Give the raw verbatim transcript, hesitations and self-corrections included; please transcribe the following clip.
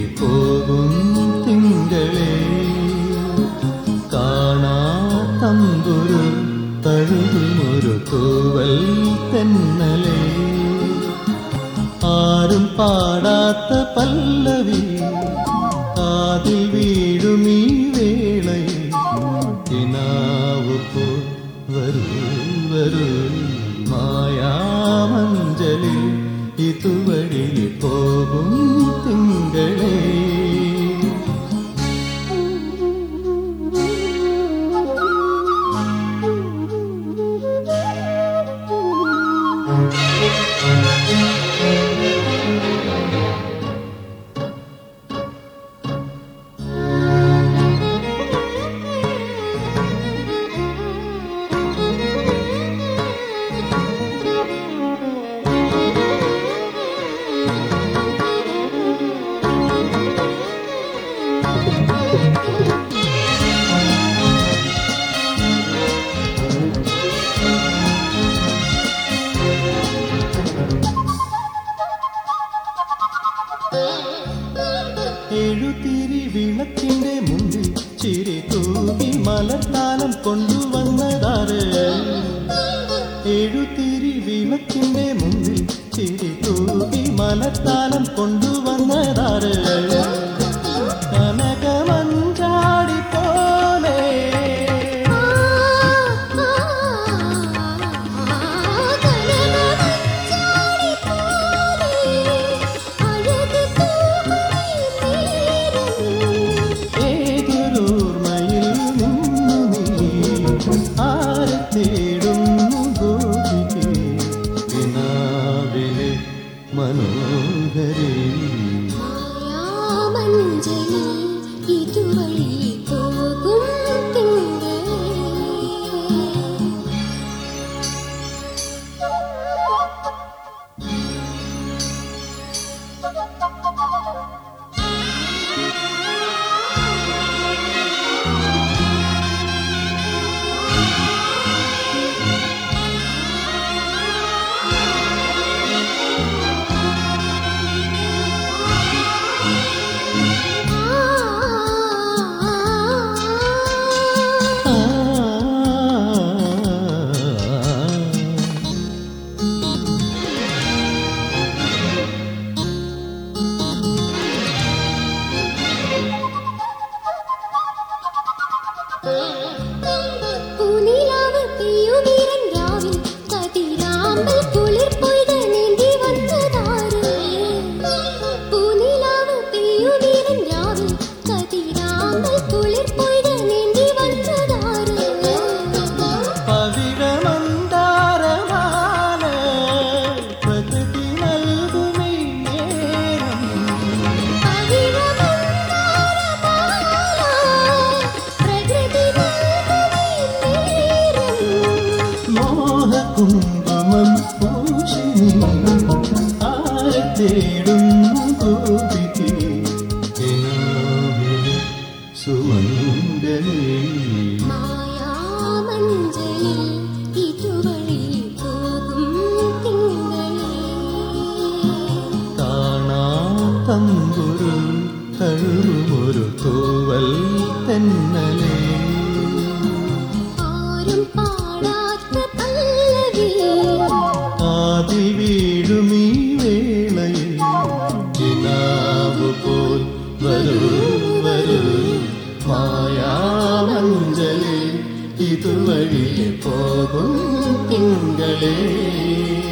പോകും തിങ്കളേ, കാണാ തമ്പുരു തഴുകുമൊരു തൂവൽ തെന്നലേ, ആരും പാടാത്ത പല്ലവി കാതിൽ വീഴുമീ വേളയിൽ, കിനാവു പോ വരൂ വരൂ മായാമഞ്ജലി, ഇതുവഴി പോകും തിങ്കളേ. എഴുതിരി വിളക്കിന്റെ മുന്നിൽ ചിരി തൂകി മലത്താലം കൊണ്ടുവന്നതാര്, എഴുതിരി വിളക്കിന്റെ മുന്നിൽ ചിരി തൂകി മലത്താലം കൊണ്ടുവന്നതാര്, കനകമഞ്ചാടി പോലെ മനോഹരേ, മായാമഞ്ജലി ഇതുവഴി പോകും തിങ്കളേ. പൂനിലാവ് പെയ്യുമീരൻ രാവിൽ കതിരാമ്പൽ കുളിർ പൊയ്ക നീന്തി വന്നതാര്, പൂനിലാവ് പെയ്യുമീരൻ രാവിൽ കതിരാമ്പൽ കുളിർ പൊയ്ക നീന്തി വന്നതാര്, പവിഴമന്ദാരമാല പ്രകൃതി നൽകുമീ നേരം, മോഹകുങ്കുമം പൂശിനി ആരെ തേടുന്നു ഗോപികേ, സുമംഗലേ, മായാമഞ്ജലി ഇതുവഴി പോകും തിങ്കളേ, കാണാ തമ്പുരു തഴുകുമൊരു തൂവൽ തെന്നലേ, ആരും പാടാത്ത പല്ലവി കാതിൽ വീഴുമീ വേളയിൽ, കിനാവു പോൽ വരൂ വരൂ മായാമഞ്ജലി, ഇതുവഴി പോകും തിങ്കളേ.